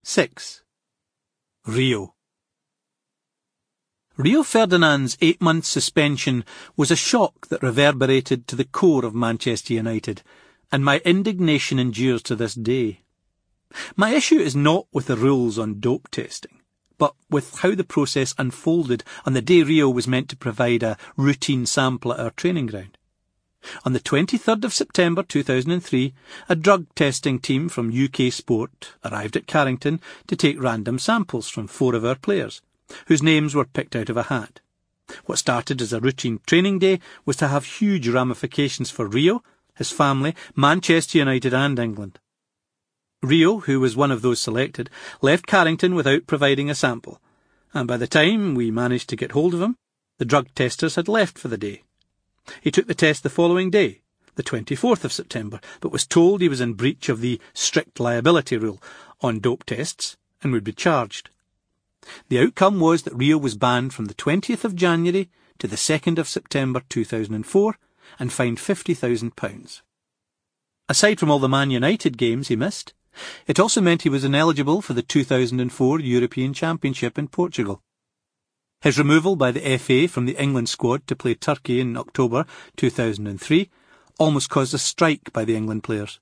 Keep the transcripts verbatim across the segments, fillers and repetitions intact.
six. Rio. Rio Ferdinand's eight-month suspension was a shock that reverberated to the core of Manchester United, and my indignation endures to this day. My issue is not with the rules on dope testing, but with how the process unfolded on the day Rio was meant to provide a routine sample at our training ground. On the twenty-third of September two thousand three, a drug testing team from U K Sport arrived at Carrington to take random samples from four of our players, whose names were picked out of a hat. What started as a routine training day was to have huge ramifications for Rio, his family, Manchester United and England. Rio, who was one of those selected, left Carrington without providing a sample, and by the time we managed to get hold of him, the drug testers had left for the day. He took the test the following day, the twenty-fourth of September, but was told he was in breach of the strict liability rule on dope tests and would be charged. The outcome was that Rio was banned from the twentieth of January to the second of September two thousand four and fined fifty thousand pounds. Aside from all the Man United games he missed, it also meant he was ineligible for the two thousand four European Championship in Portugal. His removal by the F A from the England squad to play Turkey in October two thousand three almost caused a strike by the England players.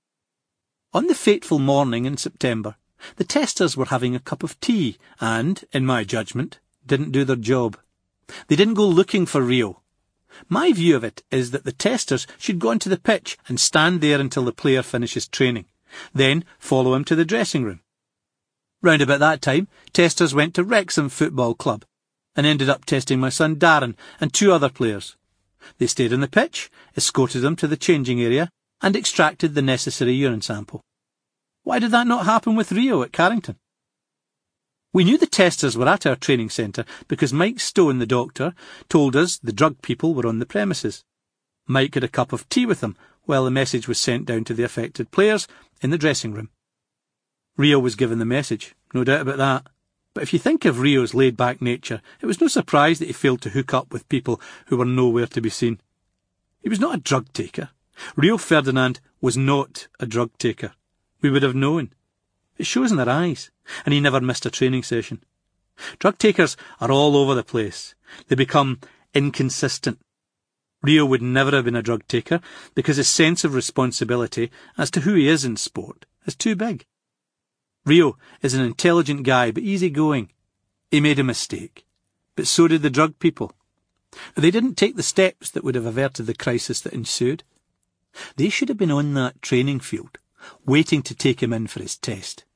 On the fateful morning in September, the testers were having a cup of tea and, in my judgment, didn't do their job. They didn't go looking for Rio. My view of it is that the testers should go onto the pitch and stand there until the player finishes training, then follow him to the dressing room. Round about that time, testers went to Wrexham Football Club and ended up testing my son Darren and two other players. They stayed on the pitch, escorted them to the changing area, and extracted the necessary urine sample. Why did that not happen with Rio at Carrington? We knew the testers were at our training centre because Mike Stone, the doctor, told us the drug people were on the premises. Mike had a cup of tea with them while the message was sent down to the affected players in the dressing room. Rio was given the message, no doubt about that. But if you think of Rio's laid-back nature, it was no surprise that he failed to hook up with people who were nowhere to be seen. He was not a drug taker. Rio Ferdinand was not a drug taker. We would have known. It shows in their eyes, and he never missed a training session. Drug takers are all over the place. They become inconsistent. Rio would never have been a drug taker because his sense of responsibility as to who he is in sport is too big. Rio is an intelligent guy, but easygoing. He made a mistake, but so did the drug people. They didn't take the steps that would have averted the crisis that ensued. They should have been on that training field, waiting to take him in for his test.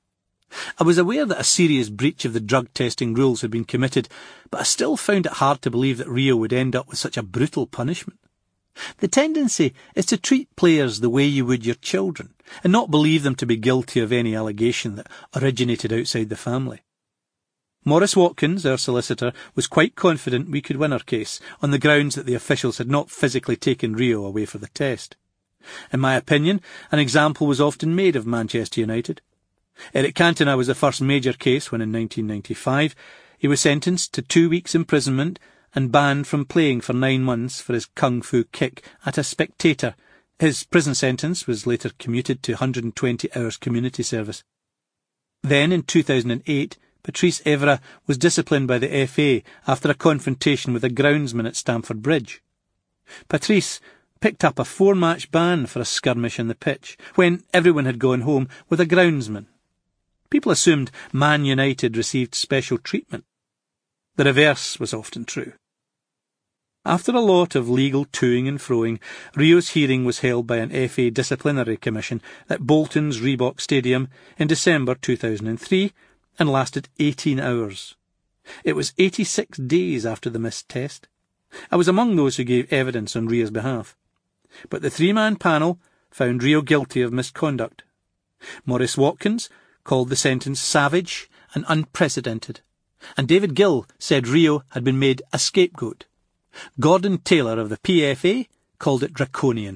I was aware that a serious breach of the drug testing rules had been committed, but I still found it hard to believe that Rio would end up with such a brutal punishment. The tendency is to treat players the way you would your children, and not believe them to be guilty of any allegation that originated outside the family. Maurice Watkins, our solicitor, was quite confident we could win our case, on the grounds that the officials had not physically taken Rio away for the test. In my opinion, an example was often made of Manchester United. Eric Cantona was the first major case when in nineteen ninety-five he was sentenced to two weeks' imprisonment and banned from playing for nine months for his kung fu kick at a spectator. His prison sentence was later commuted to one hundred twenty hours community service. Then, in two thousand eight, Patrice Evra was disciplined by the F A after a confrontation with a groundsman at Stamford Bridge. Patrice picked up a four-match ban for a skirmish on the pitch, when everyone had gone home with a groundsman. People assumed Man United received special treatment. The reverse was often true. After a lot of legal toing and froing, Rio's hearing was held by an F A disciplinary commission at Bolton's Reebok Stadium in December two thousand three and lasted eighteen hours. It was eighty-six days after the missed test. I was among those who gave evidence on Rio's behalf. But the three-man panel found Rio guilty of misconduct. Maurice Watkins called the sentence savage and unprecedented, and David Gill said Rio had been made a scapegoat. Gordon Taylor of the P F A called it draconian.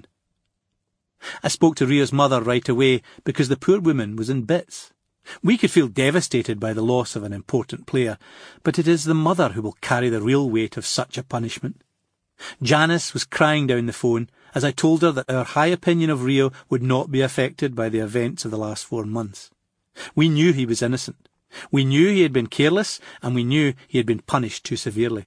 I spoke to Rio's mother right away because the poor woman was in bits. We could feel devastated by the loss of an important player, but it is the mother who will carry the real weight of such a punishment. Janice was crying down the phone as I told her that our high opinion of Rio would not be affected by the events of the last four months. We knew he was innocent. We knew he had been careless, and we knew he had been punished too severely.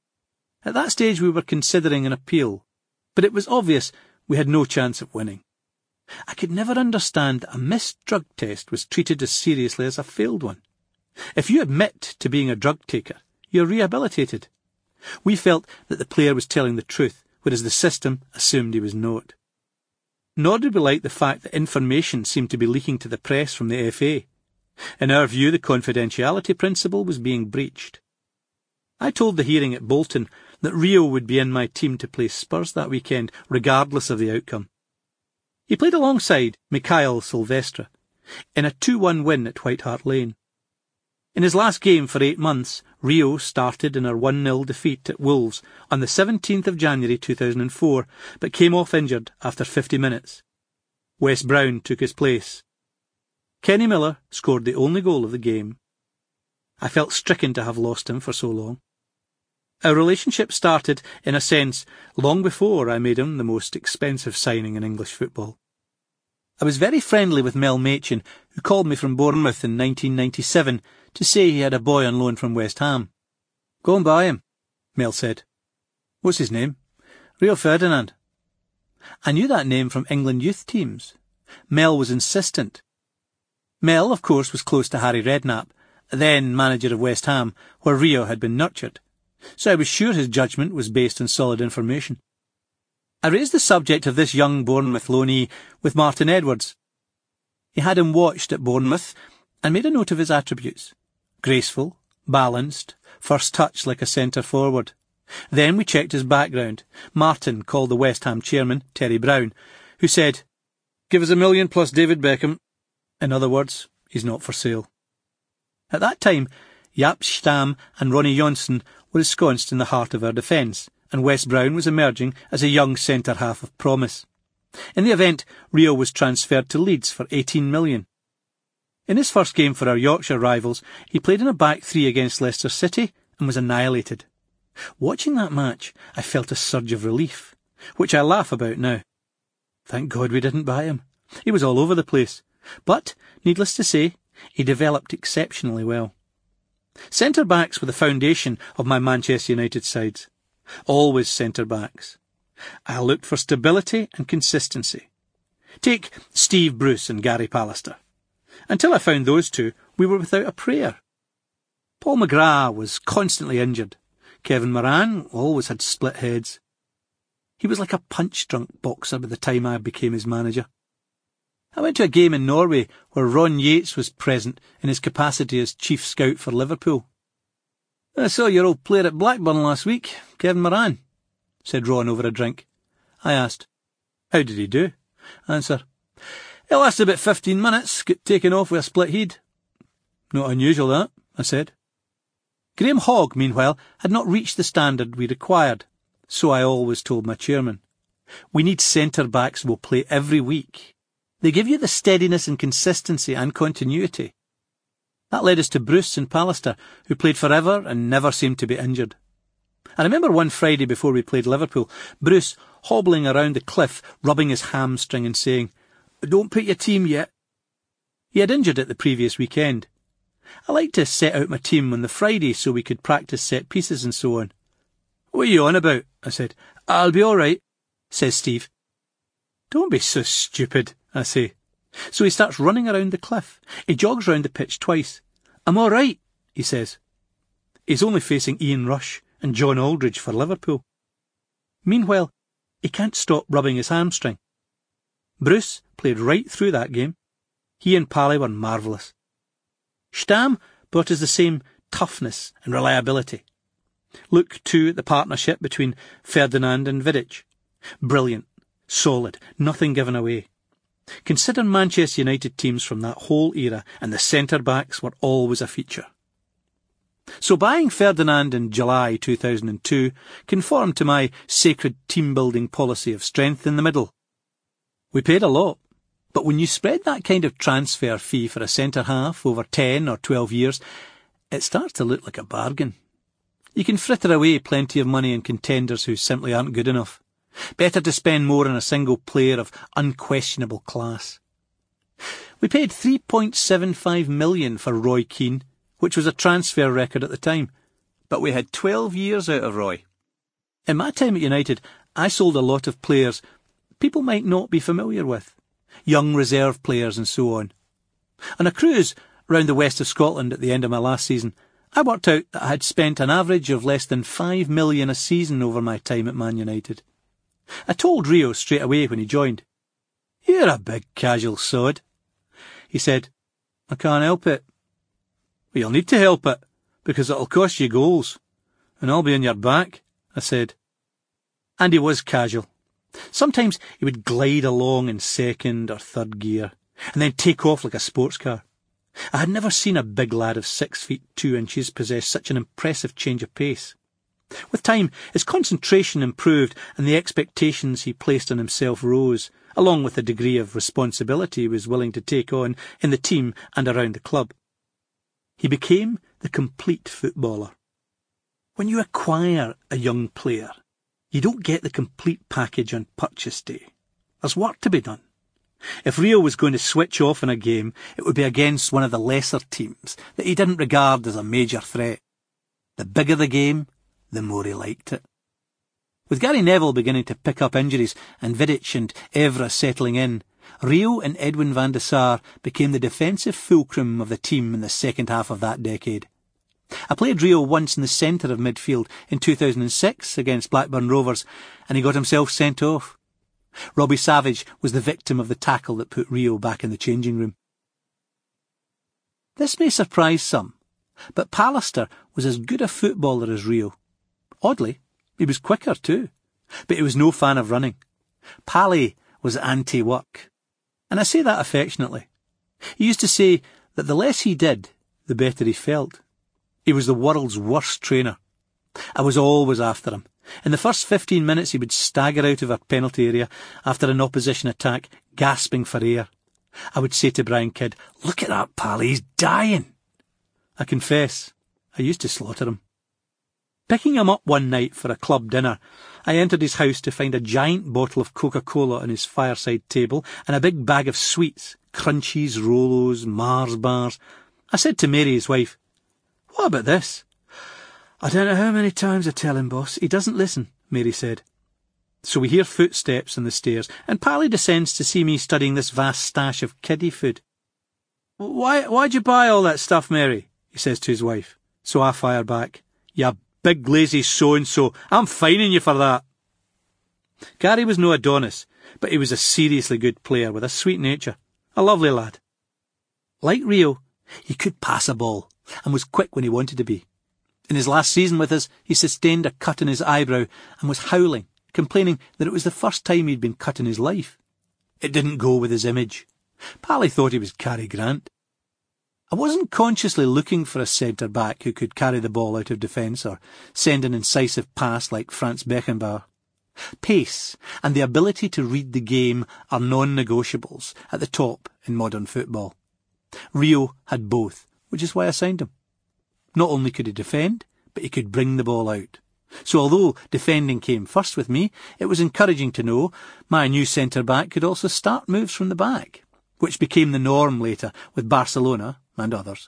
At that stage we were considering an appeal, but it was obvious we had no chance of winning. I could never understand that a missed drug test was treated as seriously as a failed one. If you admit to being a drug taker, you're rehabilitated. We felt that the player was telling the truth, whereas the system assumed he was not. Nor did we like the fact that information seemed to be leaking to the press from the F A. In our view, the confidentiality principle was being breached. I told the hearing at Bolton that Rio would be in my team to play Spurs that weekend, regardless of the outcome. He played alongside Mikhail Silvestre in a two one win at White Hart Lane. In his last game for eight months, Rio started in a one nil defeat at Wolves on the seventeenth of January two thousand four, but came off injured after fifty minutes. Wes Brown took his place. Kenny Miller scored the only goal of the game. I felt stricken to have lost him for so long. Our relationship started, in a sense, long before I made him the most expensive signing in English football. I was very friendly with Mel Machin, who called me from Bournemouth in nineteen ninety-seven to say he had a boy on loan from West Ham. "Go and buy him," Mel said. "What's his name?" "Rio Ferdinand." I knew that name from England youth teams. Mel was insistent. Mel, of course, was close to Harry Redknapp, then manager of West Ham, where Rio had been nurtured, so I was sure his judgment was based on solid information. I raised the subject of this young Bournemouth loanee with Martin Edwards. He had him watched at Bournemouth and made a note of his attributes. Graceful, balanced, first touch like a centre-forward. Then we checked his background. Martin called the West Ham chairman, Terry Brown, who said, "Give us a million plus David Beckham." In other words, he's not for sale. At that time, Jaap Stam and Ronnie Johnson were ensconced in the heart of our defence, and Wes Brown was emerging as a young centre-half of promise. In the event, Rio was transferred to Leeds for eighteen million. In his first game for our Yorkshire rivals, he played in a back three against Leicester City and was annihilated. Watching that match, I felt a surge of relief, which I laugh about now. Thank God we didn't buy him. He was all over the place. But, needless to say, he developed exceptionally well. Centre-backs were the foundation of my Manchester United sides. Always centre-backs. I looked for stability and consistency. Take Steve Bruce and Gary Pallister. Until I found those two, we were without a prayer. Paul McGrath was constantly injured. Kevin Moran always had split heads. He was like a punch-drunk boxer by the time I became his manager. I went to a game in Norway where Ron Yates was present in his capacity as chief scout for Liverpool. "I saw your old player at Blackburn last week, Kevin Moran," said Ron over a drink. I asked, "How did he do?" Answer, "It lasted about fifteen minutes, got taken off with a split head." "Not unusual, that," I said. Graham Hogg, meanwhile, had not reached the standard we required, so I always told my chairman. We need centre-backs who will play every week. They give you the steadiness and consistency and continuity. That led us to Bruce and Pallister, who played forever and never seemed to be injured. I remember one Friday before we played Liverpool, Bruce hobbling around the cliff, rubbing his hamstring and saying, "Don't pick your team yet." He had injured it the previous weekend. I liked to set out my team on the Friday so we could practice set pieces and so on. "What are you on about?" I said. "I'll be all right," says Steve. "Don't be so stupid," I say. So he starts running around the cliff. He jogs round the pitch twice. "I'm all right," he says. He's only facing Ian Rush and John Aldridge for Liverpool. Meanwhile, he can't stop rubbing his hamstring. Bruce played right through that game. He and Pally were marvellous. Stam brought us the same toughness and reliability. Look, too, at the partnership between Ferdinand and Vidic. Brilliant, solid, nothing given away. Consider Manchester United teams from that whole era, and the centre-backs were always a feature. So buying Ferdinand in July two thousand two conformed to my sacred team-building policy of strength in the middle. We paid a lot, but when you spread that kind of transfer fee for a centre-half over ten or twelve years, it starts to look like a bargain. You can fritter away plenty of money on contenders who simply aren't good enough. Better to spend more on a single player of unquestionable class. We paid three point seven five million for Roy Keane, which was a transfer record at the time, but we had twelve years out of Roy. In my time at United, I sold a lot of players people might not be familiar with, young reserve players and so on. On a cruise round the west of Scotland at the end of my last season, I worked out that I had spent an average of less than five million a season over my time at Man United. I told Rio straight away when he joined, "You're a big casual sod." He said, "I can't help it." "Well, you'll need to help it, because it'll cost you goals. And I'll be on your back," I said. And he was casual. Sometimes he would glide along in second or third gear, and then take off like a sports car. I had never seen a big lad of six feet two inches possess such an impressive change of pace. With time, his concentration improved and the expectations he placed on himself rose, along with the degree of responsibility he was willing to take on in the team and around the club. He became the complete footballer. When you acquire a young player, you don't get the complete package on purchase day. There's work to be done. If Rio was going to switch off in a game, it would be against one of the lesser teams that he didn't regard as a major threat. The bigger the game, the more he liked it. With Gary Neville beginning to pick up injuries and Vidic and Evra settling in, Rio and Edwin van der Sar became the defensive fulcrum of the team in the second half of that decade. I played Rio once in the centre of midfield in two thousand six against Blackburn Rovers, and he got himself sent off. Robbie Savage was the victim of the tackle that put Rio back in the changing room. This may surprise some, but Pallister was as good a footballer as Rio. Oddly, he was quicker too, but he was no fan of running. Pally was anti-work, and I say that affectionately. He used to say that the less he did, the better he felt. He was the world's worst trainer. I was always after him. In the first fifteen minutes he would stagger out of our penalty area after an opposition attack, gasping for air. I would say to Brian Kidd, "Look at that pal, he's dying." I confess, I used to slaughter him. Picking him up one night for a club dinner, I entered his house to find a giant bottle of Coca-Cola on his fireside table and a big bag of sweets, Crunchies, Rolos, Mars bars. I said to Mary, his wife, "What about this?" "I don't know how many times I tell him, boss. He doesn't listen," Mary said. So we hear footsteps on the stairs, and Pally descends to see me studying this vast stash of kiddie food. Why, why'd you buy all that stuff, Mary?" he says to his wife. So I fire back, "You big lazy so-and-so, I'm fining you for that." Gary was no Adonis, but he was a seriously good player with a sweet nature. A lovely lad. Like Rio, he could pass a ball, and was quick when he wanted to be. In his last season with us, he sustained a cut in his eyebrow and was howling, complaining that it was the first time he'd been cut in his life. It didn't go with his image. Pally thought he was Cary Grant. I wasn't consciously looking for a centre-back who could carry the ball out of defence or send an incisive pass like Franz Beckenbauer. Pace and the ability to read the game are non-negotiables at the top in modern football. Rio had both, which is why I signed him. Not only could he defend, but he could bring the ball out. So although defending came first with me, it was encouraging to know my new centre-back could also start moves from the back, which became the norm later with Barcelona and others.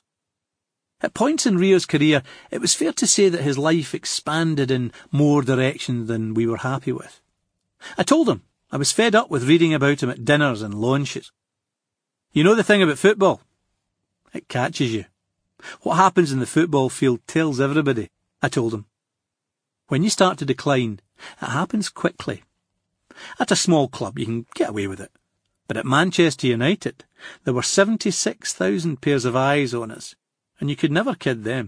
At points in Rio's career, it was fair to say that his life expanded in more directions than we were happy with. I told him I was fed up with reading about him at dinners and launches. "You know the thing about football? It catches you. What happens in the football field tells everybody," I told him. When you start to decline, it happens quickly. At a small club, you can get away with it. But at Manchester United, there were seventy-six thousand pairs of eyes on us, and you could never kid them.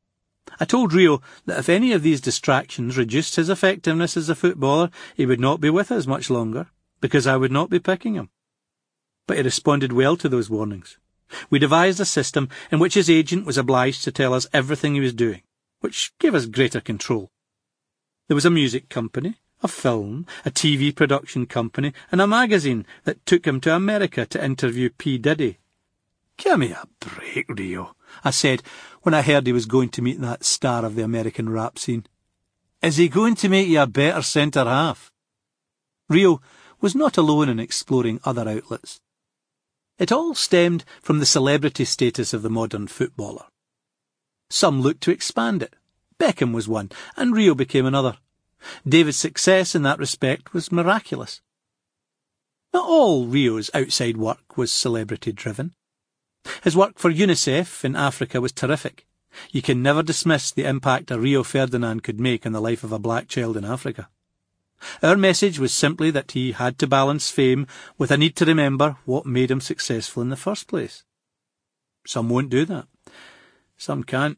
I told Rio that if any of these distractions reduced his effectiveness as a footballer, he would not be with us much longer, because I would not be picking him. But he responded well to those warnings. We devised a system in which his agent was obliged to tell us everything he was doing, which gave us greater control. There was a music company, a film, a T V production company, and a magazine that took him to America to interview P. Diddy. "Give me a break, Rio," I said when I heard he was going to meet that star of the American rap scene. "Is he going to make you a better centre-half?" Rio was not alone in exploring other outlets. It all stemmed from the celebrity status of the modern footballer. Some looked to expand it. Beckham was one, and Rio became another. David's success in that respect was miraculous. Not all Rio's outside work was celebrity-driven. His work for UNICEF in Africa was terrific. You can never dismiss the impact a Rio Ferdinand could make on the life of a black child in Africa. Our message was simply that he had to balance fame with a need to remember what made him successful in the first place. Some won't do that. Some can't.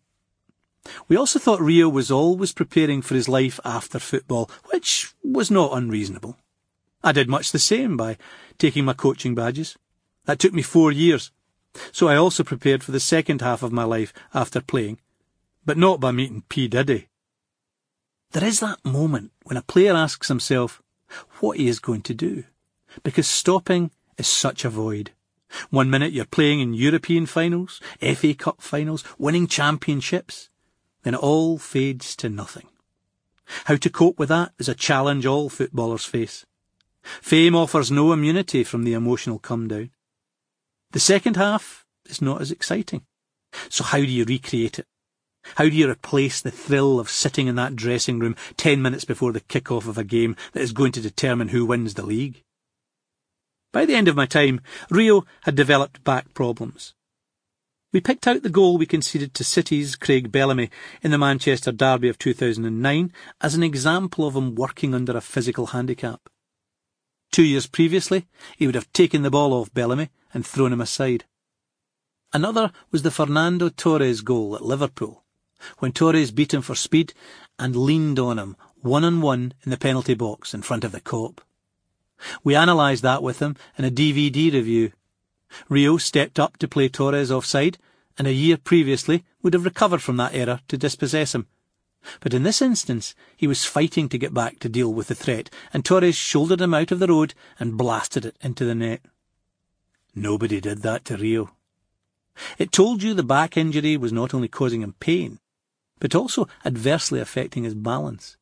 We also thought Rio was always preparing for his life after football, which was not unreasonable. I did much the same by taking my coaching badges. That took me four years. So I also prepared for the second half of my life after playing, but not by meeting P. Diddy. There is that moment when a player asks himself what he is going to do, because stopping is such a void. One minute you're playing in European finals, F A Cup finals, winning championships, then it all fades to nothing. How to cope with that is a challenge all footballers face. Fame offers no immunity from the emotional come-down. The second half is not as exciting. So how do you recreate it? How do you replace the thrill of sitting in that dressing room ten minutes before the kick-off of a game that is going to determine who wins the league? By the end of my time, Rio had developed back problems. We picked out the goal we conceded to City's Craig Bellamy in the Manchester derby of two thousand nine as an example of him working under a physical handicap. Two years previously, he would have taken the ball off Bellamy and thrown him aside. Another was the Fernando Torres goal at Liverpool, when Torres beat him for speed and leaned on him one-on-one in the penalty box in front of the Kop. We analysed that with him in a D V D review. Rio stepped up to play Torres offside, and a year previously would have recovered from that error to dispossess him. But in this instance, he was fighting to get back to deal with the threat, and Torres shouldered him out of the road and blasted it into the net. Nobody did that to Rio. It told you the back injury was not only causing him pain, but also adversely affecting his balance.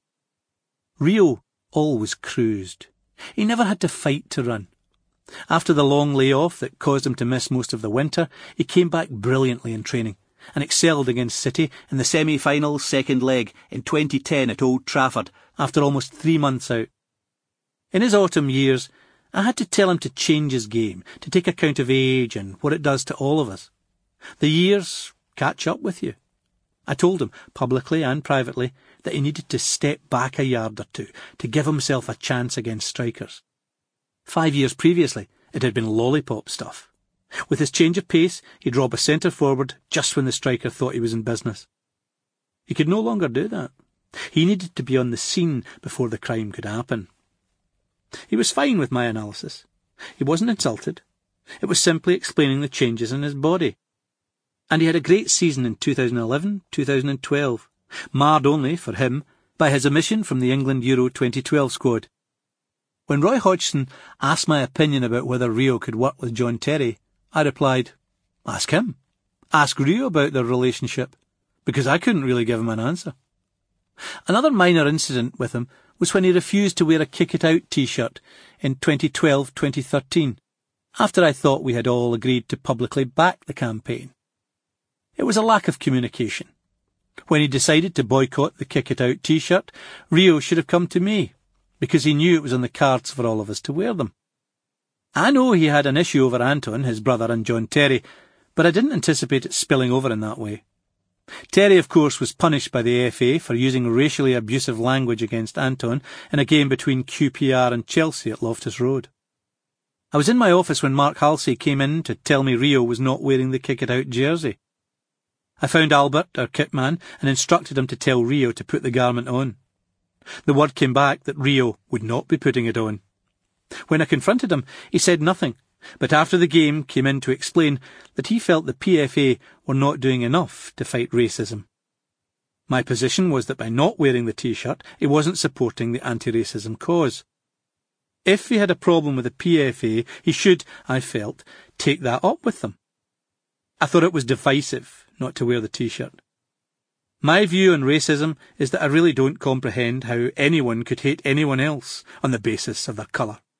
Rio always cruised. He never had to fight to run. After the long layoff that caused him to miss most of the winter, he came back brilliantly in training and excelled against City in the semi-final second leg in twenty ten at Old Trafford after almost three months out. In his autumn years, I had to tell him to change his game, to take account of age and what it does to all of us. The years catch up with you. I told him, publicly and privately, that he needed to step back a yard or two to give himself a chance against strikers. Five years previously, it had been lollipop stuff. With his change of pace, he'd rob a centre-forward just when the striker thought he was in business. He could no longer do that. He needed to be on the scene before the crime could happen. He was fine with my analysis. He wasn't insulted. It was simply explaining the changes in his body. And he had a great season in two thousand eleven two thousand twelve, marred only, for him, by his omission from the England Euro twenty twelve squad. When Roy Hodgson asked my opinion about whether Rio could work with John Terry, I replied, ask him. Ask Rio about their relationship, because I couldn't really give him an answer. Another minor incident with him was when he refused to wear a kick-it-out t-shirt in twenty twelve twenty thirteen, after I thought we had all agreed to publicly back the campaign. It was a lack of communication. When he decided to boycott the kick-it-out t-shirt, Rio should have come to me, because he knew it was on the cards for all of us to wear them. I know he had an issue over Anton, his brother, and John Terry, but I didn't anticipate it spilling over in that way. Terry, of course, was punished by the F A for using racially abusive language against Anton in a game between Q P R and Chelsea at Loftus Road. I was in my office when Mark Halsey came in to tell me Rio was not wearing the kick-it-out jersey. I found Albert, our kit man, and instructed him to tell Rio to put the garment on. The word came back that Rio would not be putting it on. When I confronted him, he said nothing, but after the game came in to explain that he felt the P F A were not doing enough to fight racism. My position was that by not wearing the t-shirt, he wasn't supporting the anti-racism cause. If he had a problem with the P F A, he should, I felt, take that up with them. I thought it was divisive not to wear the t-shirt. My view on racism is that I really don't comprehend how anyone could hate anyone else on the basis of their colour.